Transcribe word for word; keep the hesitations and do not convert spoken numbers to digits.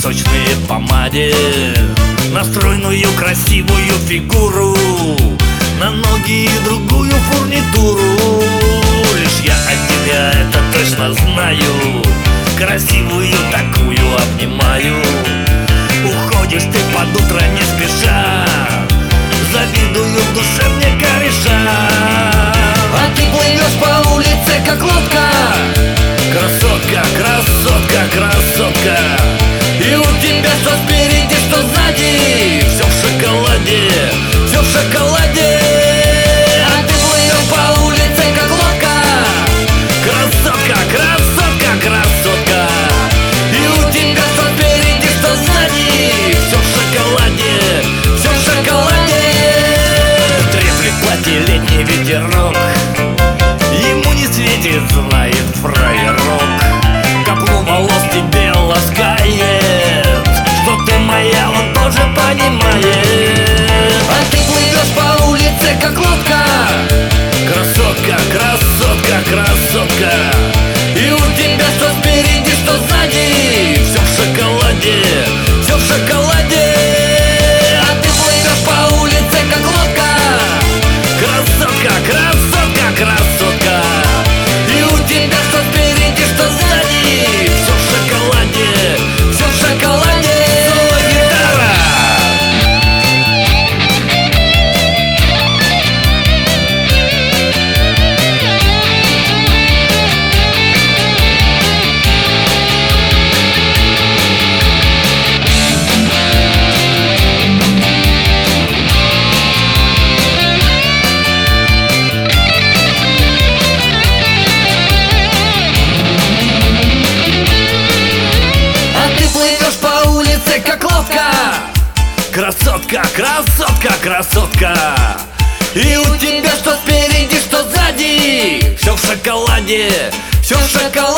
сочные помаде, на стройную красивую фигуру, на ноги и другую фурнитуру. Лишь я от тебя это точно знаю, красивую такую обнимаю. Уходишь ты под утро не спеша, завидую в душе мне кореша. А ты плывешь по улице, как лодка. Красотка, красотка, красотка. И у тебя что спереди, что сзади, все в шоколаде, все в шоколаде. А ты плывешь по улице, как лодка. красотка, красотка, красотка. И у тебя что спереди, что сзади, все в шоколаде, все в шоколаде. треплет платье летний ветерок, ему не светит, знает фраерок. Каплу волос тебе ласкает, что ты моя, он тоже понимает. А ты плывешь по улице, как лодка. Красотка, красотка, красотка. И у тебя что спереди, что сзади, все в шоколаде, все в шоколаде. А ты плывешь по улице, как лодка. красотка, красотка, красотка. И у тебя что спереди, что сзади, все в шоколаде, все в шоколаде. соло-гитара. Как лодка. Красотка, красотка, красотка. И у тебя что спереди, что сзади, Все в шоколаде, все в шоколаде.